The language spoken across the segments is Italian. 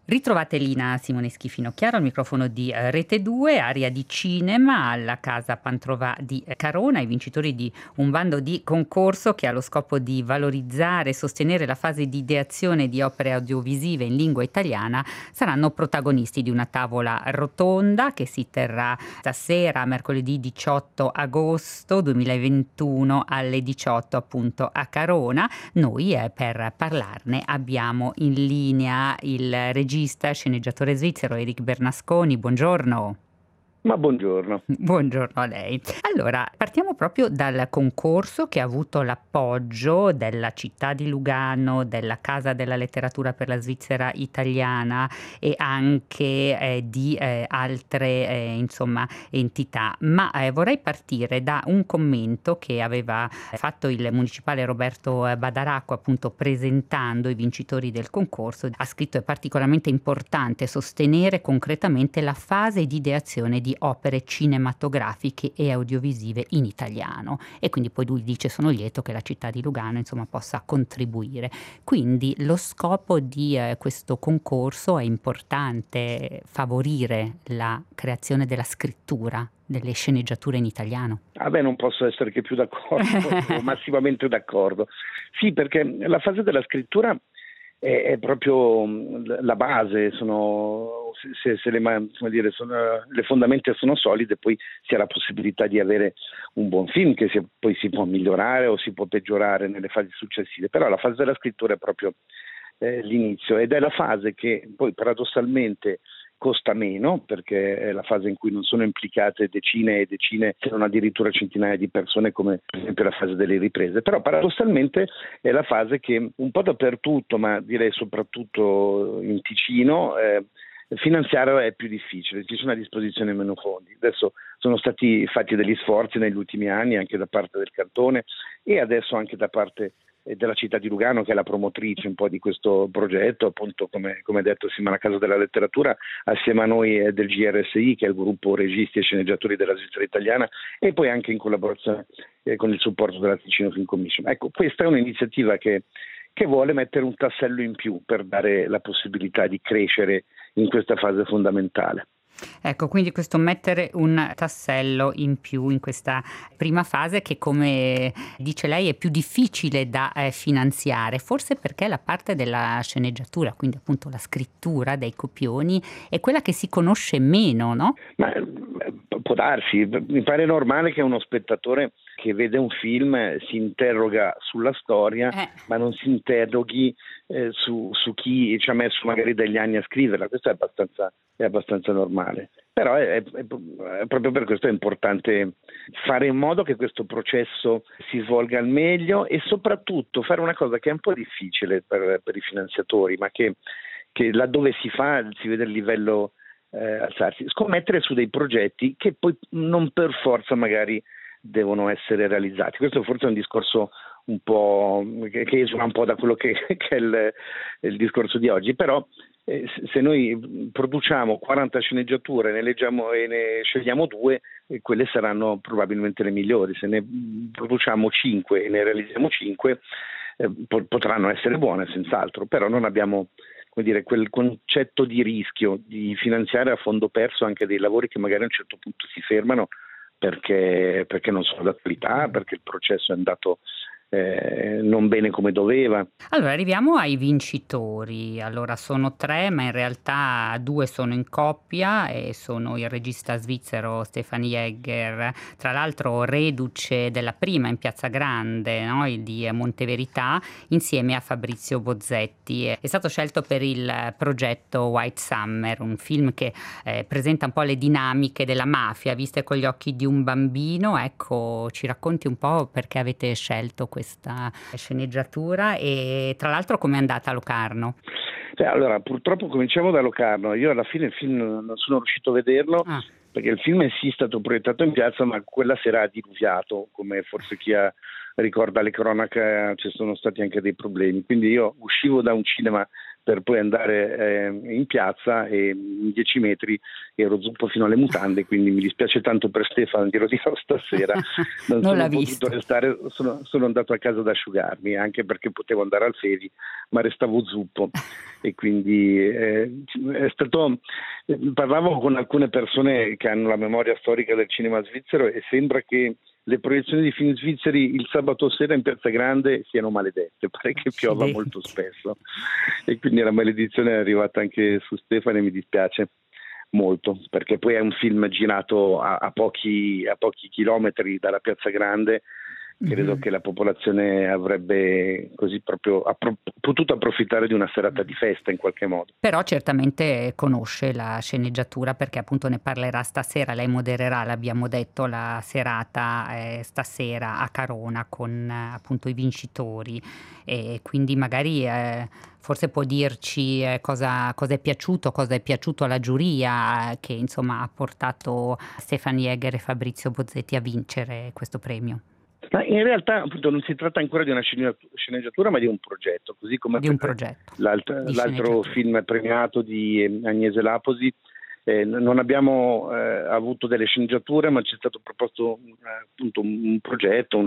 Ritrovate Lina Simoneschi Finocchiaro al microfono di Rete 2, Area di Cinema, alla Casa Pantrova di Carona. I vincitori di un bando di concorso che ha lo scopo di valorizzare e sostenere la fase di ideazione di opere audiovisive in lingua italiana saranno protagonisti di una tavola rotonda che si terrà stasera, mercoledì 18 agosto 2021 alle 18 appunto a Carona. Noi per parlarne abbiamo in linea il regista sceneggiatore svizzero Eric Bernasconi. Buongiorno. Ma buongiorno. Buongiorno a lei. Allora, partiamo proprio dal concorso che ha avuto l'appoggio della città di Lugano, della Casa della Letteratura per la Svizzera Italiana e anche di altre entità. Ma vorrei partire da un commento che aveva fatto il municipale Roberto Badaracco, appunto presentando i vincitori del concorso. Ha scritto: è particolarmente importante sostenere concretamente la fase di ideazione di opere cinematografiche e audiovisive in italiano, e quindi poi lui dice: sono lieto che la città di Lugano possa contribuire. Quindi lo scopo di questo concorso è importante favorire la creazione della scrittura, delle sceneggiature in italiano. Non posso essere che più d'accordo, massimamente d'accordo. Sì, perché la fase della scrittura è proprio la base, se le fondamenta sono solide, poi si ha la possibilità di avere un buon film che poi si può migliorare o si può peggiorare nelle fasi successive, però la fase della scrittura è proprio l'inizio, ed è la fase che poi paradossalmente costa meno, perché è la fase in cui non sono implicate decine e decine, se non addirittura centinaia di persone, come per esempio la fase delle riprese. Però paradossalmente è la fase che un po' dappertutto, ma direi soprattutto in Ticino, finanziare è più difficile, ci sono a disposizione meno fondi. Adesso sono stati fatti degli sforzi negli ultimi anni anche da parte del cantone e adesso anche da parte della città di Lugano, che è la promotrice un po' di questo progetto, appunto come detto insieme alla Casa della Letteratura, assieme a noi del GRSI, che è il gruppo registi e sceneggiatori della Svizzera Italiana, e poi anche in collaborazione con il supporto della Ticino Film Commission. Ecco, questa è un'iniziativa che vuole mettere un tassello in più per dare la possibilità di crescere in questa fase fondamentale. Ecco, quindi questo mettere un tassello in più in questa prima fase, che, come dice lei, è più difficile da finanziare, forse perché la parte della sceneggiatura, quindi appunto la scrittura dei copioni, è quella che si conosce meno, no? Ma può darsi, mi pare normale che uno spettatore che vede un film si interroga sulla storia, ma non si interroghi su chi ci ha messo magari degli anni a scriverla. Questo è abbastanza normale, però è proprio per questo è importante fare in modo che questo processo si svolga al meglio, e soprattutto fare una cosa che è un po' difficile per i finanziatori, ma che laddove si fa si vede il livello alzarsi, scommettere su dei progetti che poi non per forza magari devono essere realizzati. Questo forse è un discorso un po' che esula un po' da quello che è il discorso di oggi, però se noi produciamo 40 sceneggiature, ne leggiamo e ne scegliamo 2, quelle saranno probabilmente le migliori. Se ne produciamo 5 e ne realizziamo 5, potranno essere buone senz'altro, però non abbiamo, come dire, quel concetto di rischio di finanziare a fondo perso anche dei lavori che magari a un certo punto si fermano perché non sono d'attualità, perché il processo è andato non bene come doveva. Allora, arriviamo ai vincitori. Allora, sono 3, ma in realtà 2 sono in coppia e sono il regista svizzero Stefan Jäger, tra l'altro reduce della prima in Piazza Grande, no? Di Monteverità, insieme a Fabrizio Bozzetti. È stato scelto per il progetto White Summer, un film che presenta un po' le dinamiche della mafia viste con gli occhi di un bambino. Ecco, ci racconti un po' perché avete scelto questa sceneggiatura e tra l'altro com'è andata a Locarno? Allora, purtroppo cominciamo da Locarno. Io alla fine il film non sono riuscito a vederlo perché il film è sì stato proiettato in piazza, ma quella sera ha diluviato, come forse chi ricorda le cronache, ci sono stati anche dei problemi. Quindi io uscivo da un cinema per poi andare in piazza, e in 10 metri ero zuppo fino alle mutande, quindi mi dispiace tanto per Stefano, glielo dirò stasera, non Non l'ha sono visto. potuto restare, sono andato a casa ad asciugarmi, anche perché potevo andare al Fevi, ma restavo zuppo, e quindi è stato, parlavo con alcune persone che hanno la memoria storica del cinema svizzero e sembra che le proiezioni di film svizzeri il sabato sera in Piazza Grande siano maledette, pare che piova molto Accidenti. spesso, e quindi la maledizione è arrivata anche su Stefano, e mi dispiace molto, perché poi è un film girato a pochi chilometri dalla Piazza Grande. Credo Mhm. che la popolazione avrebbe così proprio potuto approfittare di una serata di festa in qualche modo. Però certamente conosce la sceneggiatura, perché appunto ne parlerà stasera, lei modererà, l'abbiamo detto, la serata stasera a Carona con appunto i vincitori, e quindi magari forse può dirci cosa è piaciuto alla giuria, che insomma ha portato Stefan Jäger e Fabrizio Bozzetti a vincere questo premio. Ma in realtà appunto non si tratta ancora di una sceneggiatura, ma di un progetto, così come Di un per progetto di l'altro sceneggiatura. film premiato di Agnese Laposi. Non abbiamo avuto delle sceneggiature, ma ci è stato proposto appunto un progetto,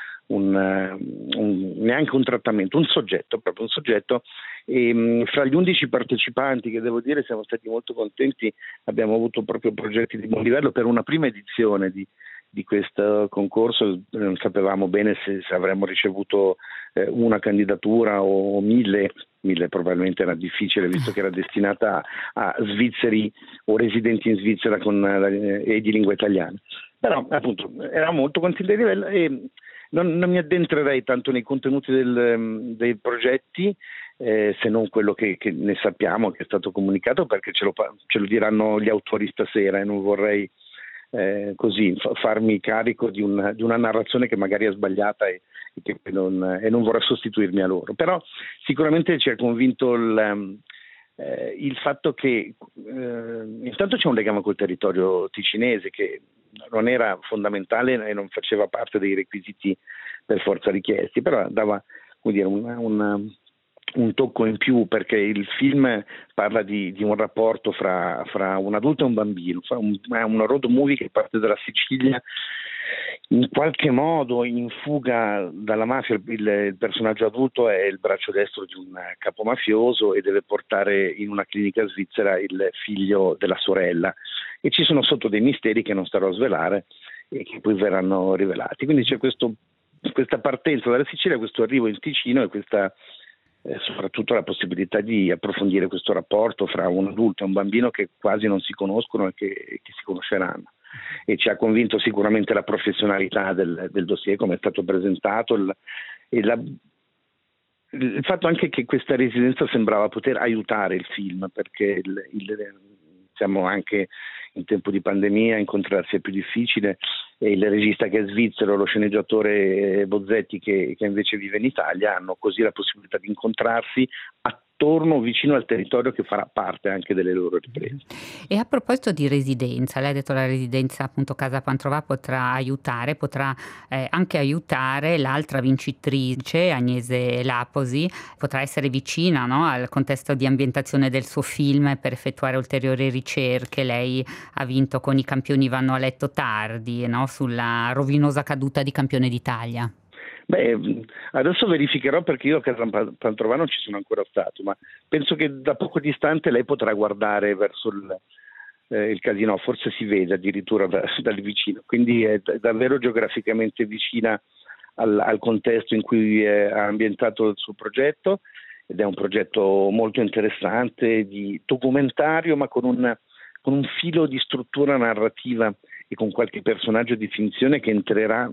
neanche un trattamento, proprio un soggetto, e fra gli 11 partecipanti, che devo dire siamo stati molto contenti, abbiamo avuto proprio progetti di buon livello per una prima edizione di questo concorso. Non sapevamo bene se avremmo ricevuto una candidatura o mille probabilmente era difficile, visto che era destinata a svizzeri o residenti in Svizzera e di lingua italiana. Però appunto eravamo molto contenti del livello, e non mi addentrerei tanto nei contenuti dei progetti, se non quello che ne sappiamo, che è stato comunicato, perché ce lo diranno gli autori stasera, e non vorrei così farmi carico di una narrazione che magari è sbagliata, e non vorrà sostituirmi a loro. Però sicuramente ci ha convinto il fatto che intanto c'è un legame col territorio ticinese, che non era fondamentale e non faceva parte dei requisiti per forza richiesti, però dava, come dire, un tocco in più, perché il film parla di un rapporto fra un adulto e un bambino, è un road movie che parte dalla Sicilia, in qualche modo in fuga dalla mafia. Il personaggio adulto è il braccio destro di un capo mafioso e deve portare in una clinica svizzera il figlio della sorella, e ci sono sotto dei misteri che non starò a svelare e che poi verranno rivelati. Quindi c'è questa partenza dalla Sicilia, questo arrivo in Ticino, e questa soprattutto la possibilità di approfondire questo rapporto fra un adulto e un bambino che quasi non si conoscono e che si conosceranno. E ci ha convinto sicuramente la professionalità del dossier, come è stato presentato, il fatto anche che questa residenza sembrava poter aiutare il film, perché siamo anche in tempo di pandemia, incontrarsi è più difficile, e il regista, che è svizzero, lo sceneggiatore Bozzetti, che invece vive in Italia, hanno così la possibilità di incontrarsi attorno, vicino al territorio che farà parte anche delle loro riprese. E a proposito di residenza, lei ha detto la residenza appunto Casa Pantrovà potrà anche aiutare l'altra vincitrice, Agnese Laposi, potrà essere vicina, no, al contesto di ambientazione del suo film per effettuare ulteriori ricerche. Lei ha vinto con I campioni vanno a letto tardi, no, sulla rovinosa caduta di Campione d'Italia. Beh, adesso verificherò, perché io a Casa Pantrovà non ci sono ancora stato, ma penso che da poco distante lei potrà guardare verso il Casinò, forse si vede addirittura dal vicino, quindi è davvero geograficamente vicina al contesto in cui ha ambientato il suo progetto, ed è un progetto molto interessante, di documentario, ma con un filo di struttura narrativa e con qualche personaggio di finzione che entrerà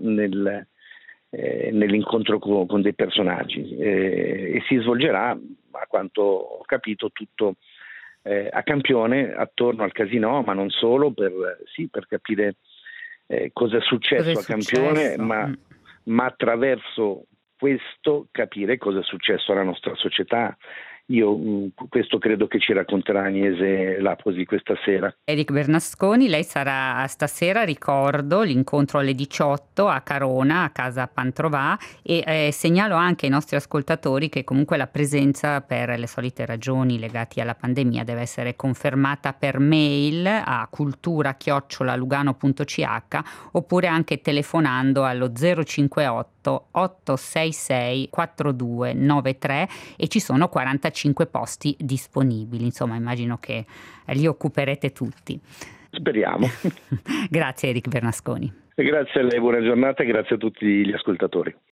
nell'incontro con dei personaggi, e si svolgerà, a quanto ho capito, tutto a Campione, attorno al Casinò, ma non solo, per capire cosa è Cosa è successo a Campione, successo? ma attraverso questo capire cosa è successo alla nostra società, io questo credo che ci racconterà Agnese Laposi questa sera. Eric Bernasconi, lei sarà stasera, ricordo, l'incontro alle 18 a Carona, a Casa Pantrovà, e segnalo anche ai nostri ascoltatori che comunque la presenza, per le solite ragioni legate alla pandemia, deve essere confermata per mail a cultura@lugano.ch oppure anche telefonando allo 058 866 4293 e ci sono 45 posti disponibili. Insomma, immagino che li occuperete tutti. Speriamo. Grazie Eric Bernasconi. Grazie a lei, buona giornata e grazie a tutti gli ascoltatori.